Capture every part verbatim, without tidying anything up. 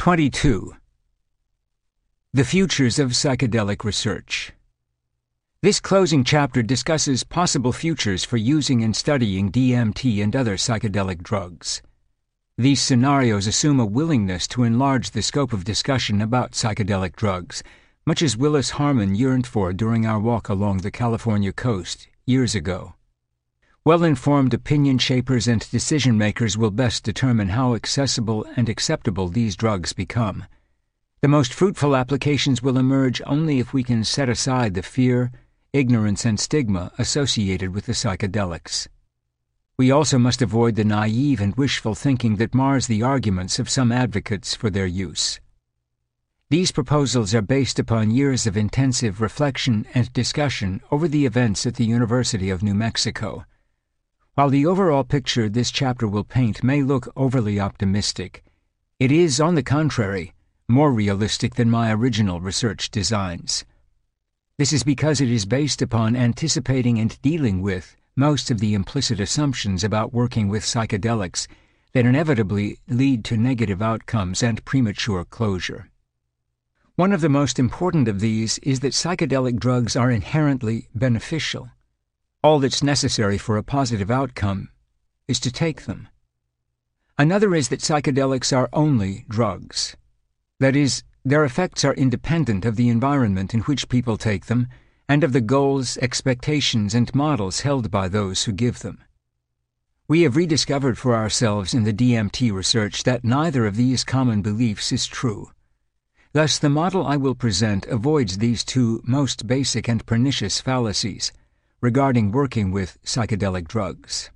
twenty-two. The Futures of Psychedelic Research. This closing chapter discusses possible futures for using and studying D M T and other psychedelic drugs. These scenarios assume a willingness to enlarge the scope of discussion about psychedelic drugs, much as Willis Harman yearned for during our walk along the California coast years ago. Well-informed opinion shapers and decision-makers will best determine how accessible and acceptable these drugs become. The most fruitful applications will emerge only if we can set aside the fear, ignorance, and stigma associated with the psychedelics. We also must avoid the naive and wishful thinking that mars the arguments of some advocates for their use. These proposals are based upon years of intensive reflection and discussion over the events at the University of New Mexico. While the overall picture this chapter will paint may look overly optimistic, it is, on the contrary, more realistic than my original research designs. This is because it is based upon anticipating and dealing with most of the implicit assumptions about working with psychedelics that inevitably lead to negative outcomes and premature closure. One of the most important of these is that psychedelic drugs are inherently beneficial. All that's necessary for a positive outcome is to take them. Another is that psychedelics are only drugs. That is, their effects are independent of the environment in which people take them and of the goals, expectations, and models held by those who give them. We have rediscovered for ourselves in the D M T research that neither of these common beliefs is true. Thus, the model I will present avoids these two most basic and pernicious fallacies regarding working with psychedelic drugs.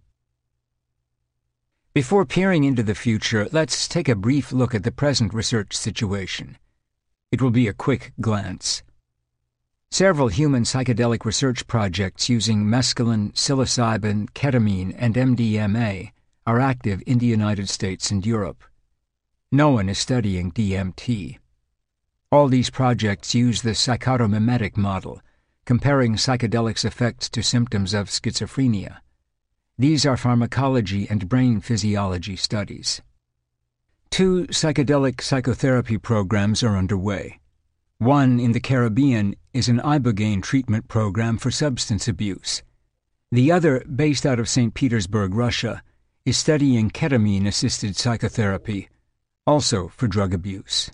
Before peering into the future, let's take a brief look at the present research situation. It will be a quick glance. Several human psychedelic research projects using mescaline, psilocybin, ketamine, and M D M A are active in the United States and Europe. No one is studying D M T. All these projects use the psychotomimetic model, comparing psychedelics' effects to symptoms of schizophrenia. These are pharmacology and brain physiology studies. Two psychedelic psychotherapy programs are underway. One in the Caribbean is an ibogaine treatment program for substance abuse. The other, based out of Saint Petersburg, Russia, is studying ketamine-assisted psychotherapy, also for drug abuse.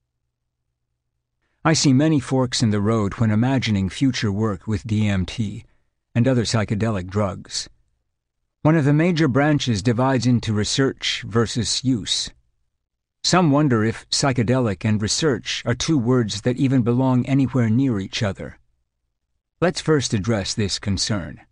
I see many forks in the road when imagining future work with D M T and other psychedelic drugs. One of the major branches divides into research versus use. Some wonder if psychedelic and research are two words that even belong anywhere near each other. Let's first address this concern.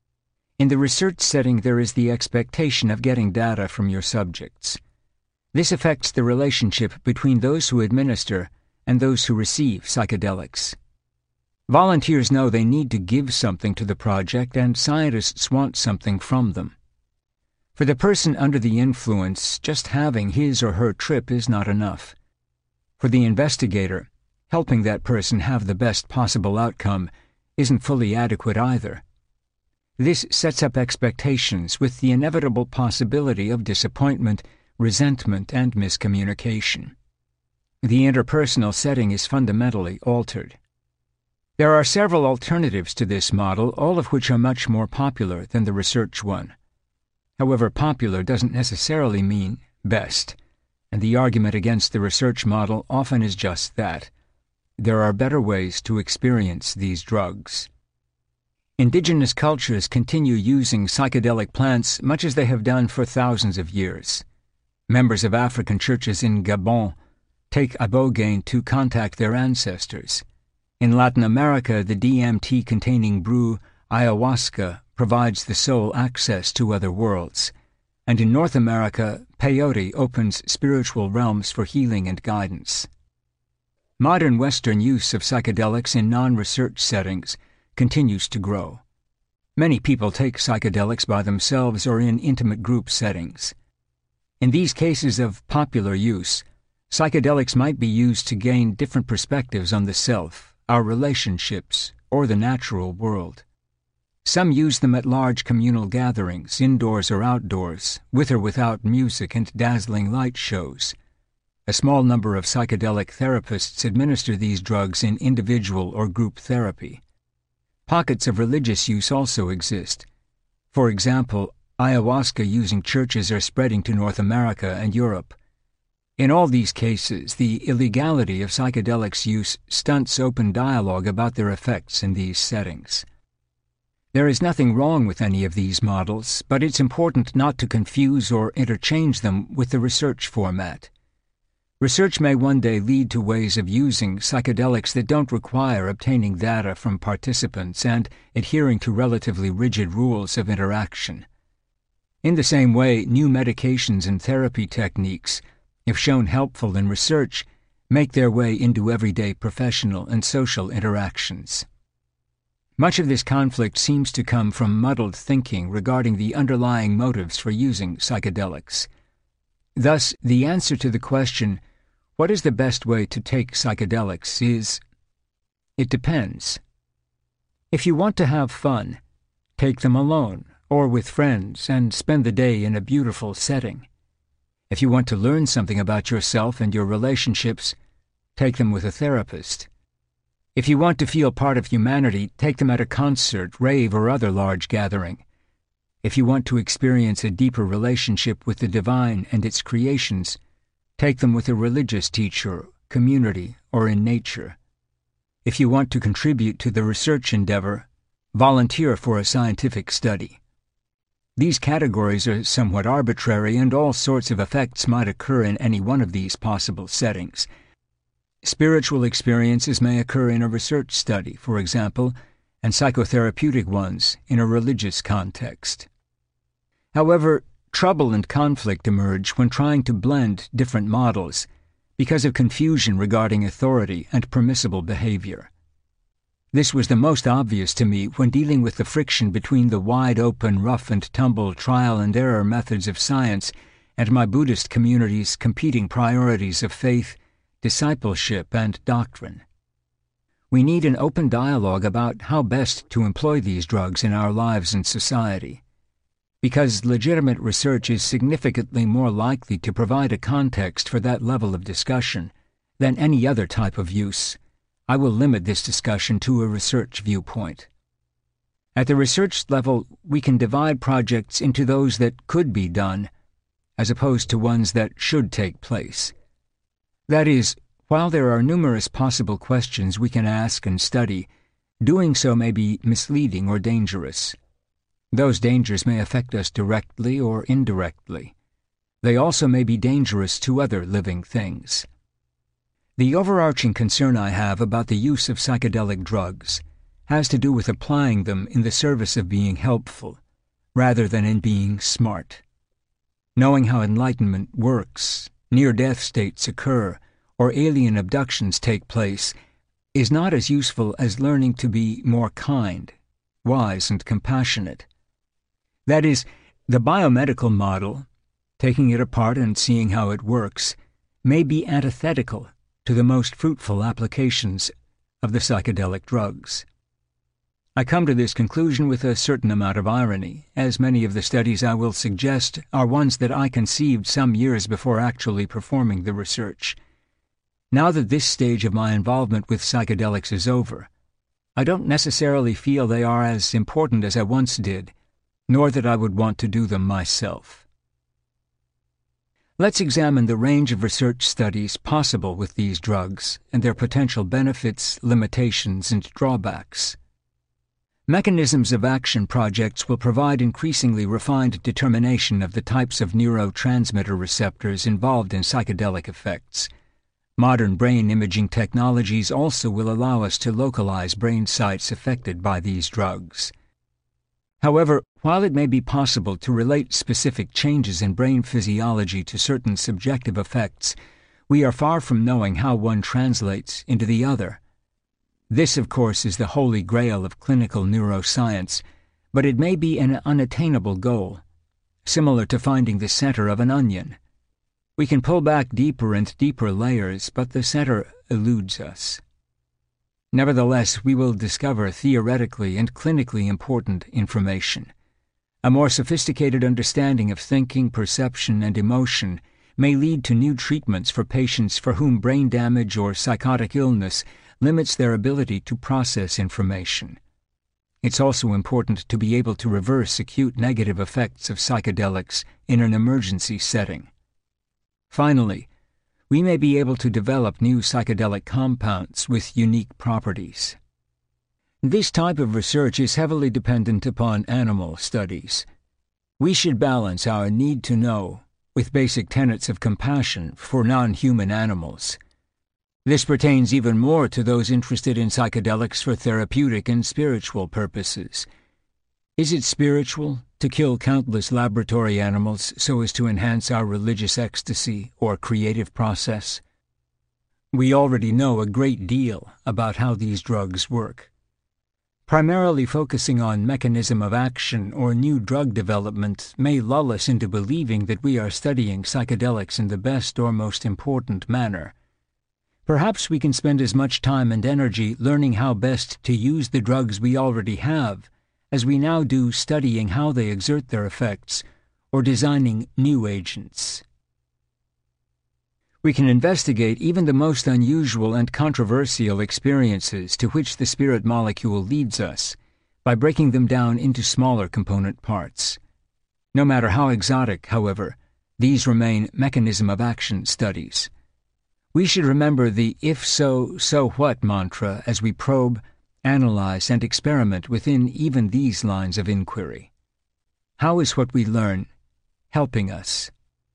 In the research setting, there is the expectation of getting data from your subjects. This affects the relationship between those who administer and those who receive psychedelics. Volunteers know they need to give something to the project, and scientists want something from them. For the person under the influence, just having his or her trip is not enough. For the investigator, helping that person have the best possible outcome isn't fully adequate either. This sets up expectations with the inevitable possibility of disappointment, resentment, and miscommunication. The interpersonal setting is fundamentally altered. There are several alternatives to this model, all of which are much more popular than the research one. However, popular doesn't necessarily mean best, and the argument against the research model often is just that. There are better ways to experience these drugs. Indigenous cultures continue using psychedelic plants much as they have done for thousands of years. Members of African churches in Gabon take ibogaine to contact their ancestors. In Latin America, the D M T-containing brew ayahuasca provides the soul access to other worlds. And in North America, peyote opens spiritual realms for healing and guidance. Modern Western use of psychedelics in non-research settings continues to grow. Many people take psychedelics by themselves or in intimate group settings. In these cases of popular use, psychedelics might be used to gain different perspectives on the self, our relationships, or the natural world. Some use them at large communal gatherings, indoors or outdoors, with or without music and dazzling light shows. A small number of psychedelic therapists administer these drugs in individual or group therapy. Pockets of religious use also exist. For example, ayahuasca-using churches are spreading to North America and Europe. In all these cases, the illegality of psychedelics use stunts open dialogue about their effects in these settings. There is nothing wrong with any of these models, but it's important not to confuse or interchange them with the research format. Research may one day lead to ways of using psychedelics that don't require obtaining data from participants and adhering to relatively rigid rules of interaction. In the same way, new medications and therapy techniques, if shown helpful in research, make their way into everyday professional and social interactions. Much of this conflict seems to come from muddled thinking regarding the underlying motives for using psychedelics. Thus, the answer to the question, what is the best way to take psychedelics, is, it depends. If you want to have fun, take them alone or with friends and spend the day in a beautiful setting. If you want to learn something about yourself and your relationships, take them with a therapist. If you want to feel part of humanity, take them at a concert, rave, or other large gathering. If you want to experience a deeper relationship with the divine and its creations, take them with a religious teacher, community, or in nature. If you want to contribute to the research endeavor, volunteer for a scientific study. These categories are somewhat arbitrary, and all sorts of effects might occur in any one of these possible settings. Spiritual experiences may occur in a research study, for example, and psychotherapeutic ones in a religious context. However, trouble and conflict emerge when trying to blend different models because of confusion regarding authority and permissible behavior. This was the most obvious to me when dealing with the friction between the wide-open, rough-and-tumble trial-and-error methods of science and my Buddhist community's competing priorities of faith, discipleship, and doctrine. We need an open dialogue about how best to employ these drugs in our lives and society. Because legitimate research is significantly more likely to provide a context for that level of discussion than any other type of use, I will limit this discussion to a research viewpoint. At the research level, we can divide projects into those that could be done, as opposed to ones that should take place. That is, while there are numerous possible questions we can ask and study, doing so may be misleading or dangerous. Those dangers may affect us directly or indirectly. They also may be dangerous to other living things. The overarching concern I have about the use of psychedelic drugs has to do with applying them in the service of being helpful, rather than in being smart. Knowing how enlightenment works, near-death states occur, or alien abductions take place, is not as useful as learning to be more kind, wise, and compassionate. That is, the biomedical model, taking it apart and seeing how it works, may be antithetical to the most fruitful applications of the psychedelic drugs. I come to this conclusion with a certain amount of irony, as many of the studies I will suggest are ones that I conceived some years before actually performing the research. Now that this stage of my involvement with psychedelics is over, I don't necessarily feel they are as important as I once did, nor that I would want to do them myself. Let's examine the range of research studies possible with these drugs and their potential benefits, limitations, and drawbacks. Mechanisms of action projects will provide increasingly refined determination of the types of neurotransmitter receptors involved in psychedelic effects. Modern brain imaging technologies also will allow us to localize brain sites affected by these drugs. However, while it may be possible to relate specific changes in brain physiology to certain subjective effects, we are far from knowing how one translates into the other. This, of course, is the holy grail of clinical neuroscience, but it may be an unattainable goal, similar to finding the center of an onion. We can pull back deeper and deeper layers, but the center eludes us. Nevertheless, we will discover theoretically and clinically important information. A more sophisticated understanding of thinking, perception, and emotion may lead to new treatments for patients for whom brain damage or psychotic illness limits their ability to process information. It's also important to be able to reverse acute negative effects of psychedelics in an emergency setting. Finally, we may be able to develop new psychedelic compounds with unique properties. This type of research is heavily dependent upon animal studies. We should balance our need to know with basic tenets of compassion for non-human animals. This pertains even more to those interested in psychedelics for therapeutic and spiritual purposes. Is it spiritual to kill countless laboratory animals so as to enhance our religious ecstasy or creative process? We already know a great deal about how these drugs work. Primarily focusing on mechanism of action or new drug development may lull us into believing that we are studying psychedelics in the best or most important manner. Perhaps we can spend as much time and energy learning how best to use the drugs we already have as we now do studying how they exert their effects or designing new agents. We can investigate even the most unusual and controversial experiences to which the spirit molecule leads us by breaking them down into smaller component parts. No matter how exotic, however, these remain mechanism of action studies. We should remember the if so, so what mantra as we probe, analyze, and experiment within even these lines of inquiry. How is what we learn helping us?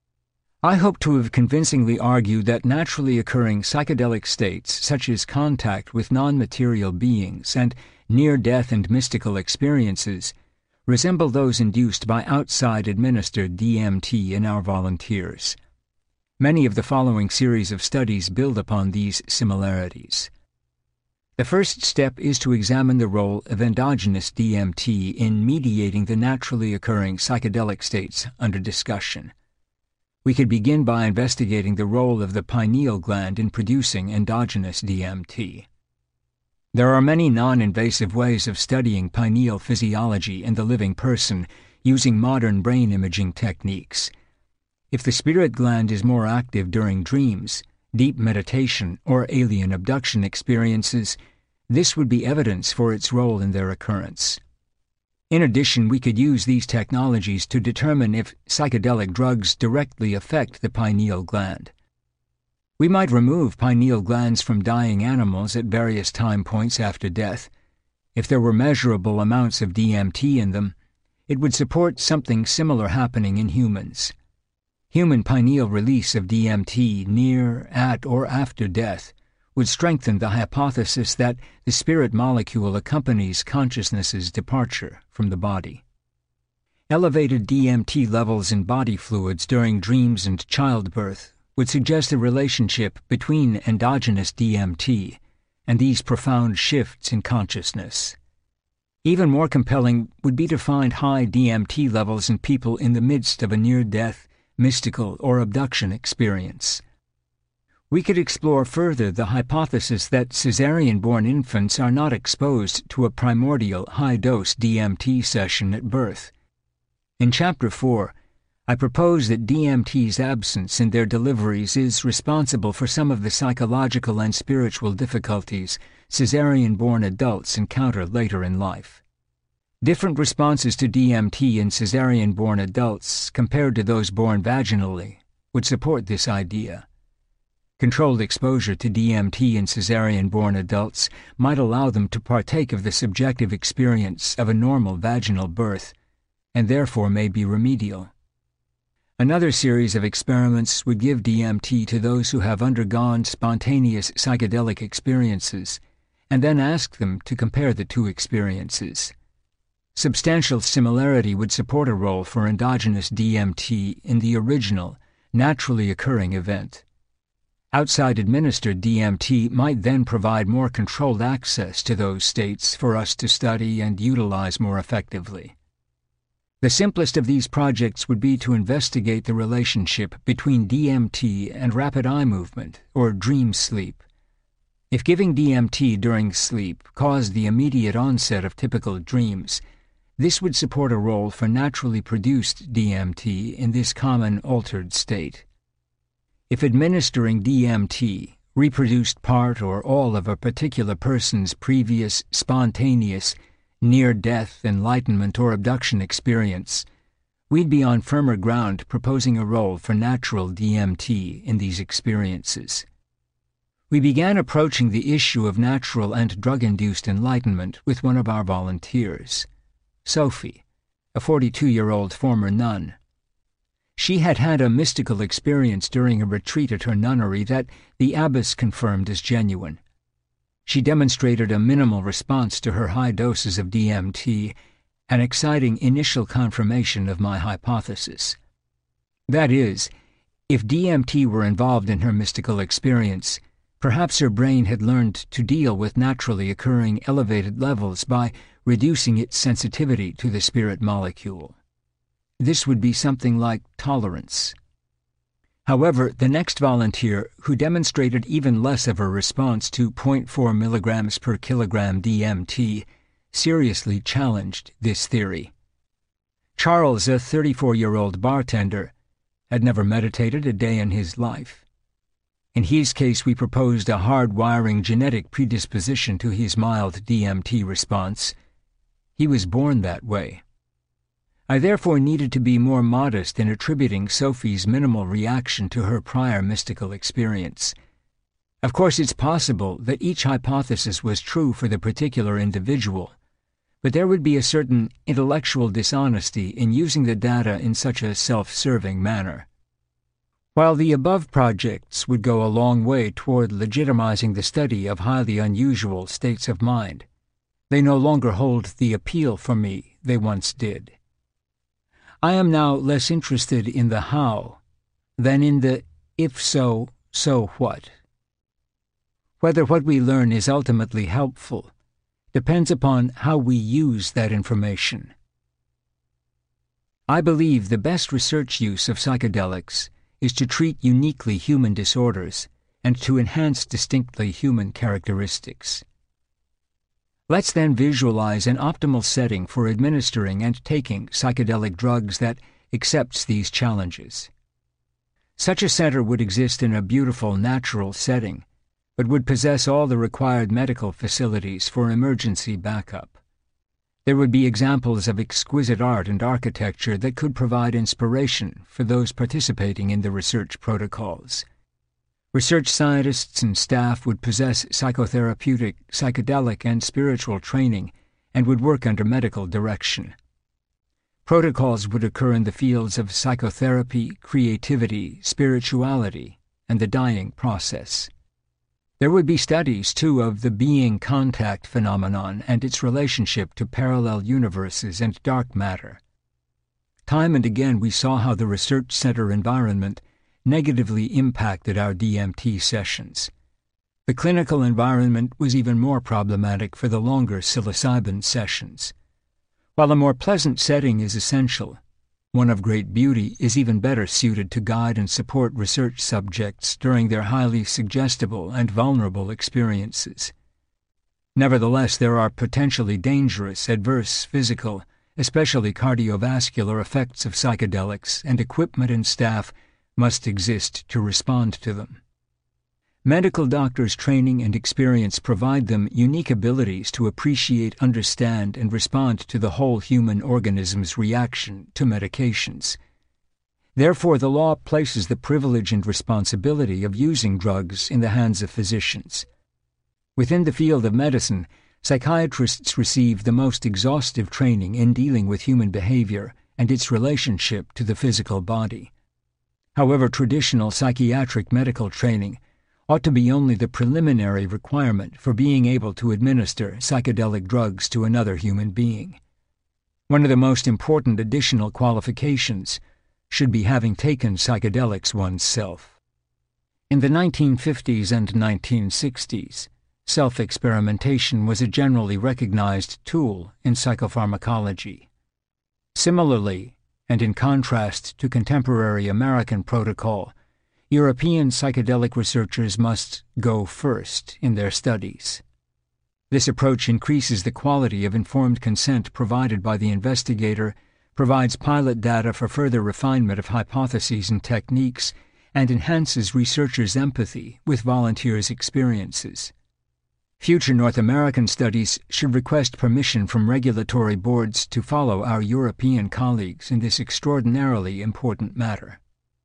I hope to have convincingly argued that naturally occurring psychedelic states, such as contact with non-material beings and near-death and mystical experiences, resemble those induced by outside-administered D M T in our volunteers. Many of the following series of studies build upon these similarities. The first step is to examine the role of endogenous D M T in mediating the naturally occurring psychedelic states under discussion. We could begin by investigating the role of the pineal gland in producing endogenous D M T. There are many non-invasive ways of studying pineal physiology in the living person using modern brain imaging techniques. If the spirit gland is more active during dreams, deep meditation, or alien abduction experiences, this would be evidence for its role in their occurrence. In addition, we could use these technologies to determine if psychedelic drugs directly affect the pineal gland. We might remove pineal glands from dying animals at various time points after death. If there were measurable amounts of D M T in them, it would support something similar happening in humans. Human pineal release of D M T near, at, or after death would strengthen the hypothesis that the spirit molecule accompanies consciousness's departure from the body. Elevated D M T levels in body fluids during dreams and childbirth would suggest a relationship between endogenous D M T and these profound shifts in consciousness. Even more compelling would be to find high D M T levels in people in the midst of a near-death, mystical, or abduction experience. We could explore further the hypothesis that cesarean-born infants are not exposed to a primordial high-dose D M T session at birth. In Chapter four, I propose that D M T's absence in their deliveries is responsible for some of the psychological and spiritual difficulties cesarean-born adults encounter later in life. Different responses to D M T in cesarean-born adults compared to those born vaginally would support this idea. Controlled exposure to D M T in cesarean-born adults might allow them to partake of the subjective experience of a normal vaginal birth, and therefore may be remedial. Another series of experiments would give D M T to those who have undergone spontaneous psychedelic experiences, and then ask them to compare the two experiences. Substantial similarity would support a role for endogenous D M T in the original, naturally occurring event. Outside-administered D M T might then provide more controlled access to those states for us to study and utilize more effectively. The simplest of these projects would be to investigate the relationship between D M T and rapid eye movement, or dream sleep. If giving D M T during sleep caused the immediate onset of typical dreams, this would support a role for naturally produced D M T in this common altered state. If administering D M T reproduced part or all of a particular person's previous spontaneous near-death enlightenment or abduction experience, we'd be on firmer ground proposing a role for natural D M T in these experiences. We began approaching the issue of natural and drug-induced enlightenment with one of our volunteers, Sophie, a forty-two-year-old former nun. She had had a mystical experience during a retreat at her nunnery that the abbess confirmed as genuine. She demonstrated a minimal response to her high doses of D M T, an exciting initial confirmation of my hypothesis. That is, if D M T were involved in her mystical experience, perhaps her brain had learned to deal with naturally occurring elevated levels by reducing its sensitivity to the spirit molecule. This would be something like tolerance. However, the next volunteer, who demonstrated even less of a response to zero point four milligrams per kilogram D M T, seriously challenged this theory. Charles, a thirty-four-year-old bartender, had never meditated a day in his life. In his case, we proposed a hard-wiring genetic predisposition to his mild D M T response. He was born that way. I therefore needed to be more modest in attributing Sophie's minimal reaction to her prior mystical experience. Of course, it's possible that each hypothesis was true for the particular individual, but there would be a certain intellectual dishonesty in using the data in such a self-serving manner. While the above projects would go a long way toward legitimizing the study of highly unusual states of mind, they no longer hold the appeal for me they once did. I am now less interested in the how than in the if so, so what. Whether what we learn is ultimately helpful depends upon how we use that information. I believe the best research use of psychedelics is to treat uniquely human disorders and to enhance distinctly human characteristics. Let's then visualize an optimal setting for administering and taking psychedelic drugs that accepts these challenges. Such a center would exist in a beautiful natural setting, but would possess all the required medical facilities for emergency backup. There would be examples of exquisite art and architecture that could provide inspiration for those participating in the research protocols. Research scientists and staff would possess psychotherapeutic, psychedelic, and spiritual training and would work under medical direction. Protocols would occur in the fields of psychotherapy, creativity, spirituality, and the dying process. There would be studies, too, of the being contact phenomenon and its relationship to parallel universes and dark matter. Time and again we saw how the research center environment negatively impacted our D M T sessions. The clinical environment was even more problematic for the longer psilocybin sessions. While a more pleasant setting is essential, one of great beauty is even better suited to guide and support research subjects during their highly suggestible and vulnerable experiences. Nevertheless, there are potentially dangerous, adverse physical, especially cardiovascular effects of psychedelics, and equipment and staff must exist to respond to them. Medical doctors' training and experience provide them unique abilities to appreciate, understand, and respond to the whole human organism's reaction to medications. Therefore, the law places the privilege and responsibility of using drugs in the hands of physicians. Within the field of medicine, psychiatrists receive the most exhaustive training in dealing with human behavior and its relationship to the physical body. However, traditional psychiatric medical training ought to be only the preliminary requirement for being able to administer psychedelic drugs to another human being. One of the most important additional qualifications should be having taken psychedelics oneself. In the nineteen fifties and nineteen sixties, self-experimentation was a generally recognized tool in psychopharmacology. Similarly, and in contrast to contemporary American protocol, European psychedelic researchers must go first in their studies. This approach increases the quality of informed consent provided by the investigator, provides pilot data for further refinement of hypotheses and techniques, and enhances researchers' empathy with volunteers' experiences. Future North American studies should request permission from regulatory boards to follow our European colleagues in this extraordinarily important matter.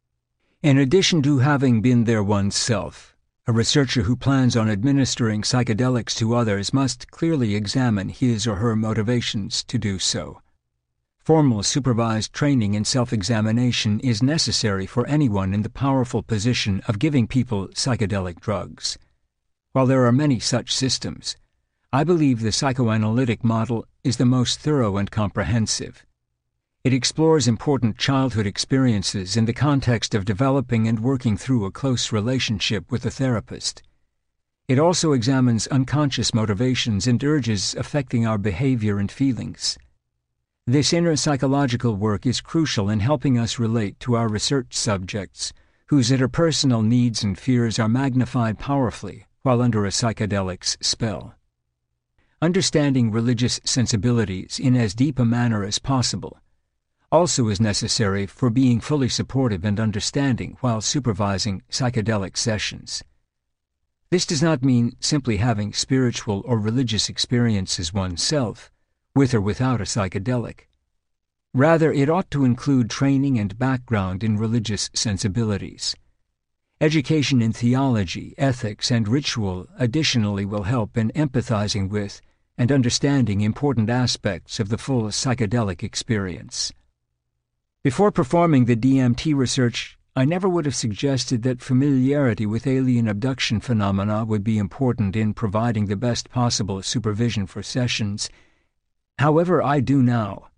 In addition to having been there oneself, a researcher who plans on administering psychedelics to others must clearly examine his or her motivations to do so. Formal supervised training in self-examination is necessary for anyone in the powerful position of giving people psychedelic drugs. While there are many such systems, I believe the psychoanalytic model is the most thorough and comprehensive. It explores important childhood experiences in the context of developing and working through a close relationship with a therapist. It also examines unconscious motivations and urges affecting our behavior and feelings. This inner psychological work is crucial in helping us relate to our research subjects, whose interpersonal needs and fears are magnified powerfully while under a psychedelic's spell. Understanding religious sensibilities in as deep a manner as possible also is necessary for being fully supportive and understanding while supervising psychedelic sessions. This does not mean simply having spiritual or religious experiences oneself, with or without a psychedelic. Rather, it ought to include training and background in religious sensibilities. Education in theology, ethics, and ritual additionally will help in empathizing with and understanding important aspects of the full psychedelic experience. Before performing the D M T research, I never would have suggested that familiarity with alien abduction phenomena would be important in providing the best possible supervision for sessions. However, I do now.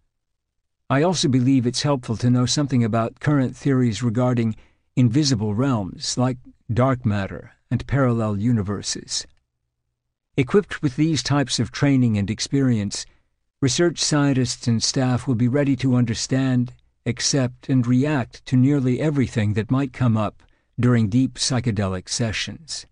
I also believe it's helpful to know something about current theories regarding invisible realms like dark matter and parallel universes. Equipped with these types of training and experience, research scientists and staff will be ready to understand, accept, and react to nearly everything that might come up during deep psychedelic sessions.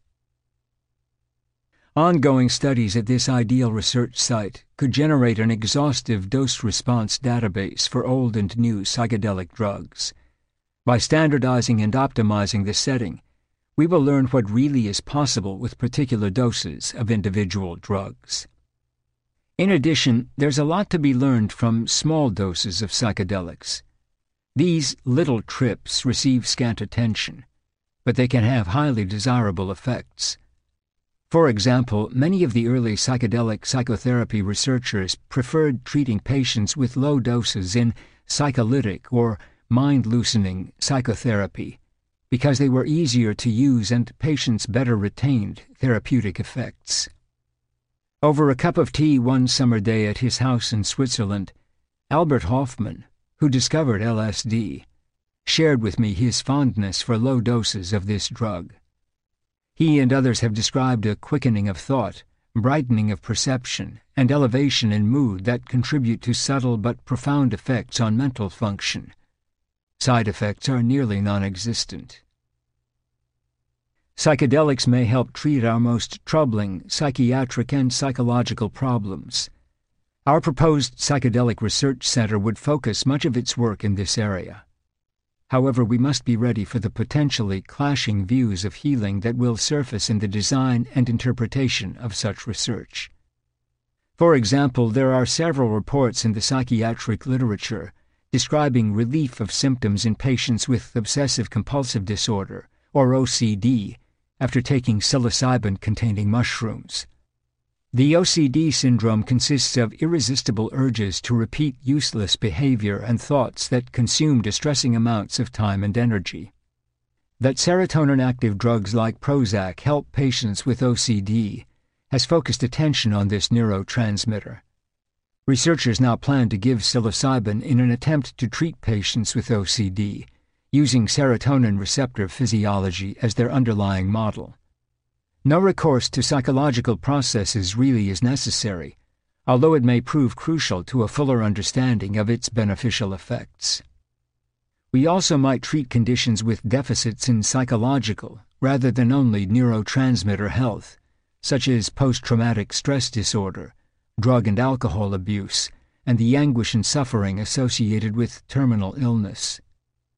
Ongoing studies at this ideal research site could generate an exhaustive dose-response database for old and new psychedelic drugs. By standardizing and optimizing the setting, we will learn what really is possible with particular doses of individual drugs. In addition, there's a lot to be learned from small doses of psychedelics. These little trips receive scant attention, but they can have highly desirable effects. For example, many of the early psychedelic psychotherapy researchers preferred treating patients with low doses in psycholytic or mind-loosening psychotherapy because they were easier to use and patients better retained therapeutic effects. Over a cup of tea one summer day at his house in Switzerland, Albert Hofmann, who discovered L S D, shared with me his fondness for low doses of this drug. He and others have described a quickening of thought, brightening of perception, and elevation in mood that contribute to subtle but profound effects on mental function. Side effects are nearly non-existent. Psychedelics may help treat our most troubling psychiatric and psychological problems. Our proposed psychedelic research center would focus much of its work in this area. However, we must be ready for the potentially clashing views of healing that will surface in the design and interpretation of such research. For example, there are several reports in the psychiatric literature describing relief of symptoms in patients with obsessive-compulsive disorder, or O C D, after taking psilocybin-containing mushrooms. The O C D syndrome consists of irresistible urges to repeat useless behavior and thoughts that consume distressing amounts of time and energy. That serotonin-active drugs like Prozac help patients with O C D has focused attention on this neurotransmitter. Researchers now plan to give psilocybin in an attempt to treat patients with O C D, using serotonin receptor physiology as their underlying model. No recourse to psychological processes really is necessary, although it may prove crucial to a fuller understanding of its beneficial effects. We also might treat conditions with deficits in psychological rather than only neurotransmitter health, such as post-traumatic stress disorder, drug and alcohol abuse, and the anguish and suffering associated with terminal illness.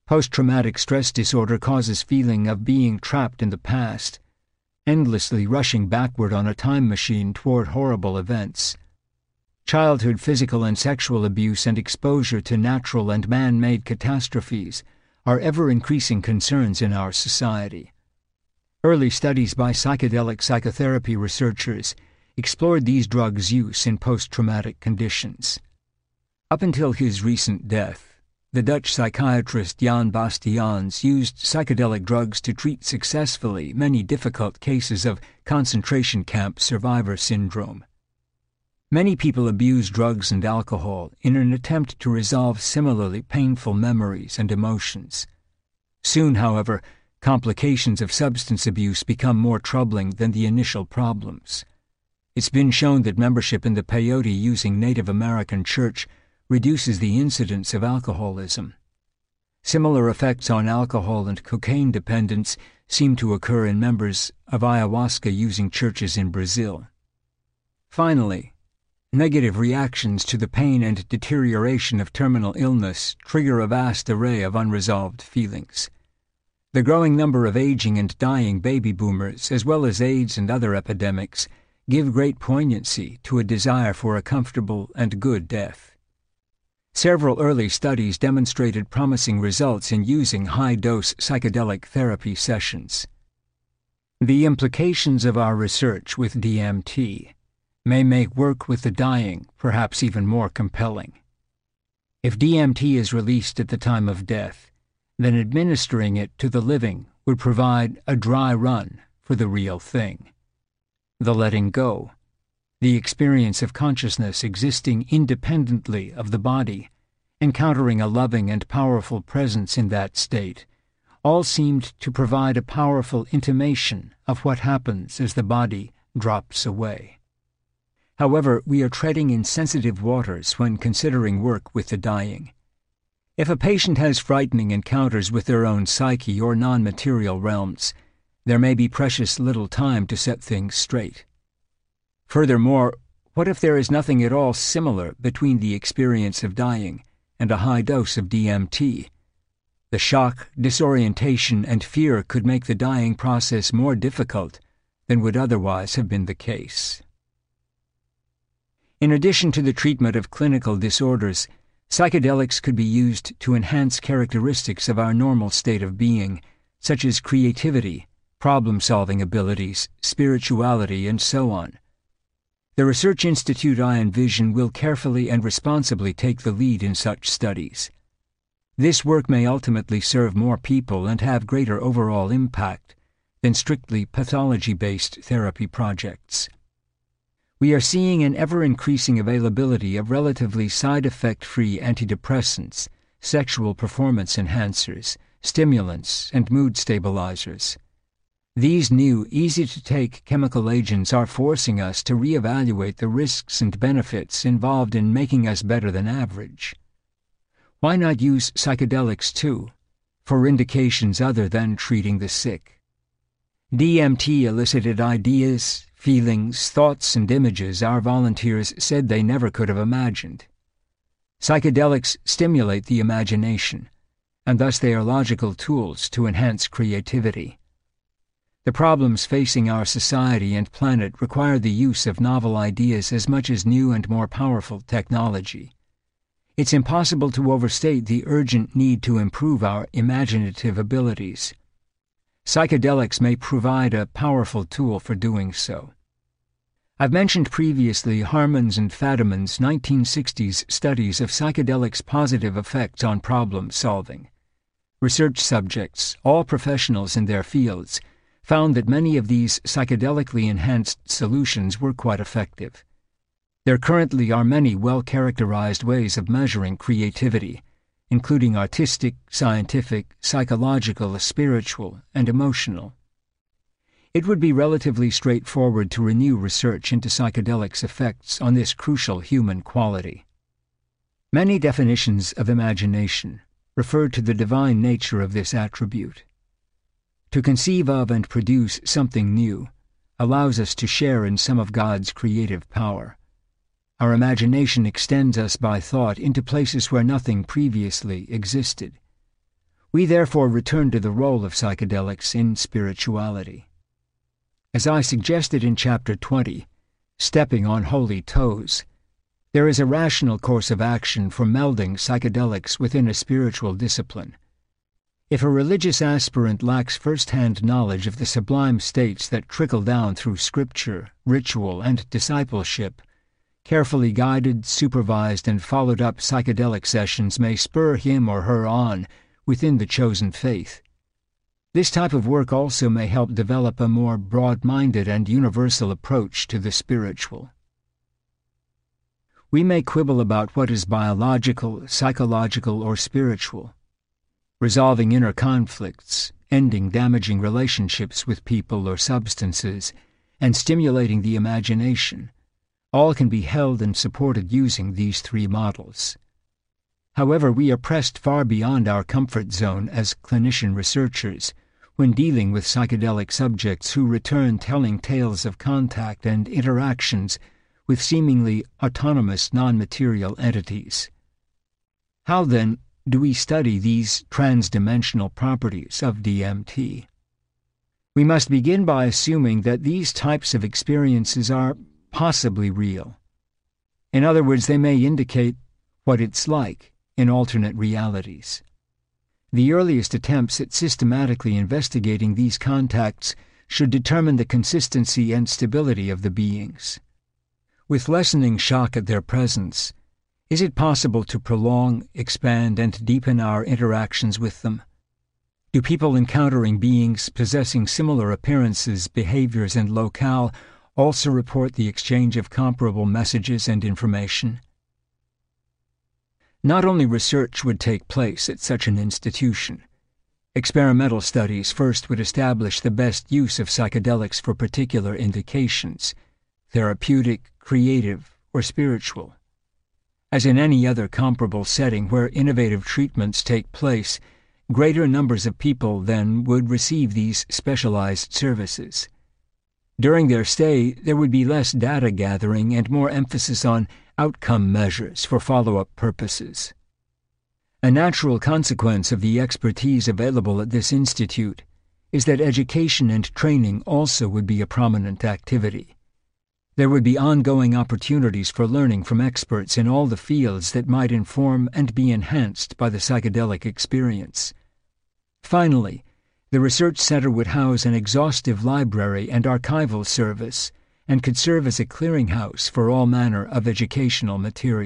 Post-traumatic stress disorder causes feeling of being trapped in the past, endlessly rushing backward on a time machine toward horrible events. Childhood physical and sexual abuse and exposure to natural and man-made catastrophes are ever-increasing concerns in our society. Early studies by psychedelic psychotherapy researchers explored these drugs' use in post-traumatic conditions. Up until his recent death, the Dutch psychiatrist Jan Bastiaans used psychedelic drugs to treat successfully many difficult cases of concentration camp survivor syndrome. Many people abuse drugs and alcohol in an attempt to resolve similarly painful memories and emotions. Soon, however, complications of substance abuse become more troubling than the initial problems. It's been shown that membership in the peyote using Native American church reduces the incidence of alcoholism. Similar effects on alcohol and cocaine dependence seem to occur in members of ayahuasca using churches in Brazil. Finally, negative reactions to the pain and deterioration of terminal illness trigger a vast array of unresolved feelings. The growing number of aging and dying baby boomers, as well as AIDS and other epidemics, give great poignancy to a desire for a comfortable and good death. Several early studies demonstrated promising results in using high-dose psychedelic therapy sessions. The implications of our research with D M T may make work with the dying perhaps even more compelling. If D M T is released at the time of death, then administering it to the living would provide a dry run for the real thing. The letting go, the experience of consciousness existing independently of the body, encountering a loving and powerful presence in that state, all seemed to provide a powerful intimation of what happens as the body drops away. However, we are treading in sensitive waters when considering work with the dying. If a patient has frightening encounters with their own psyche or non-material realms, there may be precious little time to set things straight. Furthermore, what if there is nothing at all similar between the experience of dying and a high dose of D M T? The shock, disorientation, and fear could make the dying process more difficult than would otherwise have been the case. In addition to the treatment of clinical disorders, psychedelics could be used to enhance characteristics of our normal state of being, such as creativity, problem-solving abilities, spirituality, and so on. The research institute I envision will carefully and responsibly take the lead in such studies. This work may ultimately serve more people and have greater overall impact than strictly pathology-based therapy projects. We are seeing an ever-increasing availability of relatively side-effect-free antidepressants, sexual performance enhancers, stimulants, and mood stabilizers. These new, easy-to-take chemical agents are forcing us to reevaluate the risks and benefits involved in making us better than average. Why not use psychedelics, too, for indications other than treating the sick? D M T elicited ideas, feelings, thoughts, and images our volunteers said they never could have imagined. Psychedelics stimulate the imagination, and thus they are logical tools to enhance creativity. The problems facing our society and planet require the use of novel ideas as much as new and more powerful technology. It's impossible to overstate the urgent need to improve our imaginative abilities. Psychedelics may provide a powerful tool for doing so. I've mentioned previously Harman's and Fadiman's nineteen sixties studies of psychedelics' positive effects on problem solving. Research subjects, all professionals in their fields, found that many of these psychedelically enhanced solutions were quite effective. There currently are many well-characterized ways of measuring creativity, including artistic, scientific, psychological, spiritual, and emotional. It would be relatively straightforward to renew research into psychedelics' effects on this crucial human quality. Many definitions of imagination refer to the divine nature of this attribute. To conceive of and produce something new allows us to share in some of God's creative power. Our imagination extends us by thought into places where nothing previously existed. We therefore return to the role of psychedelics in spirituality. As I suggested in Chapter twenty, Stepping on Holy Toes, there is a rational course of action for melding psychedelics within a spiritual discipline. If a religious aspirant lacks first-hand knowledge of the sublime states that trickle down through scripture, ritual, and discipleship, carefully guided, supervised, and followed-up psychedelic sessions may spur him or her on within the chosen faith. This type of work also may help develop a more broad-minded and universal approach to the spiritual. We may quibble about what is biological, psychological, or spiritual. Resolving inner conflicts, ending damaging relationships with people or substances, and stimulating the imagination, all can be held and supported using these three models. However, we are pressed far beyond our comfort zone as clinician researchers when dealing with psychedelic subjects who return telling tales of contact and interactions with seemingly autonomous non-material entities. How, then, do we study these transdimensional properties of D M T? We must begin by assuming that these types of experiences are possibly real. In other words, they may indicate what it's like in alternate realities. The earliest attempts at systematically investigating these contacts should determine the consistency and stability of the beings. With lessening shock at their presence, is it possible to prolong, expand, and deepen our interactions with them? Do people encountering beings possessing similar appearances, behaviors, and locale also report the exchange of comparable messages and information? Not only research would take place at such an institution. Experimental studies first would establish the best use of psychedelics for particular indications, therapeutic, creative, or spiritual. As in any other comparable setting where innovative treatments take place, greater numbers of people then would receive these specialized services. During their stay, there would be less data gathering and more emphasis on outcome measures for follow-up purposes. A natural consequence of the expertise available at this institute is that education and training also would be a prominent activity. There would be ongoing opportunities for learning from experts in all the fields that might inform and be enhanced by the psychedelic experience. Finally, the research center would house an exhaustive library and archival service and could serve as a clearinghouse for all manner of educational material.